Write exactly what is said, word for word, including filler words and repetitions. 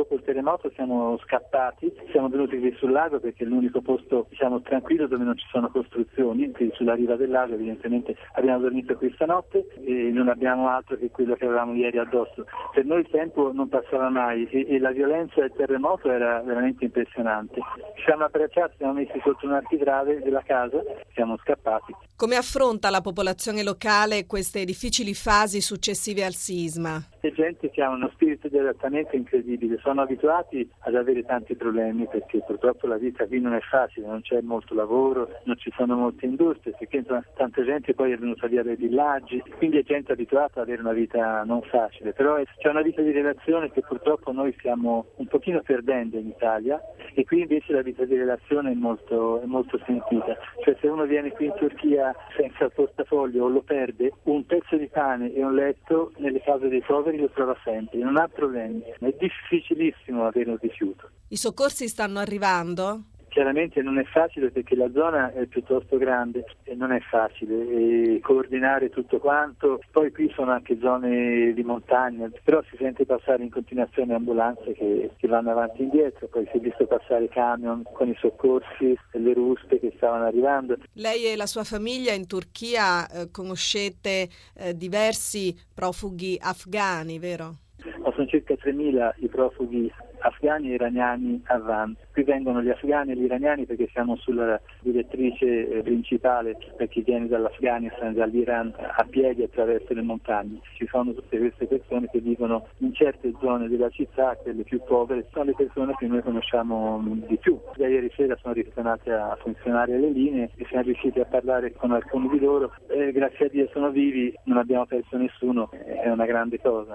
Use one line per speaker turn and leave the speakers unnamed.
dopo il terremoto siamo scappati, siamo venuti qui sul lago perché è l'unico posto, diciamo, tranquillo dove non ci sono costruzioni, quindi sulla riva del lago evidentemente abbiamo dormito qui stanotte e non abbiamo altro che quello che avevamo ieri addosso. Per noi il tempo non passava mai e, e la violenza del terremoto era veramente impressionante. Ci siamo abbracciati, siamo messi sotto un architrave della casa, siamo scappati.
Come affronta la popolazione locale queste difficili fasi successive al sisma?
C'è gente che ha uno spirito di adattamento incredibile, sono abituati ad avere tanti problemi perché purtroppo la vita qui non è facile, non c'è molto lavoro, non ci sono molte industrie, perché insomma, tanta gente poi è venuta via dai villaggi, quindi è gente abituata ad avere una vita non facile, però è, c'è una vita di relazione che purtroppo noi stiamo un pochino perdendo in Italia e qui invece la vita di relazione è molto, è molto sentita, cioè se uno viene qui in Turchia senza il portafoglio o lo perde, un pezzo di pane e un letto nelle case dei poveri lo trova sempre, non ha problemi, è difficilissimo avere un rifiuto.
I soccorsi stanno arrivando?
Chiaramente non è facile perché la zona è piuttosto grande e non è facile e coordinare tutto quanto, poi qui sono anche zone di montagna, però si sente passare in continuazione ambulanze che, che vanno avanti e indietro, poi si è visto passare camion con i soccorsi e le ruspe che stavano arrivando.
Lei e la sua famiglia in Turchia eh, conoscete eh, diversi profughi afghani, vero?
Sono circa tremila i profughi afghani e iraniani a Van. Qui vengono gli afghani e gli iraniani perché siamo sulla direttrice eh, principale per chi viene dall'Afghanistan e dall'Iran a piedi attraverso le montagne. Ci sono tutte queste persone che vivono in certe zone della città, quelle più povere, sono le persone che noi conosciamo mh, di più. Da ieri sera sono ritornate a funzionare le linee e siamo riusciti a parlare con alcuni di loro. Eh, grazie a Dio sono vivi, non abbiamo perso nessuno, è una grande cosa.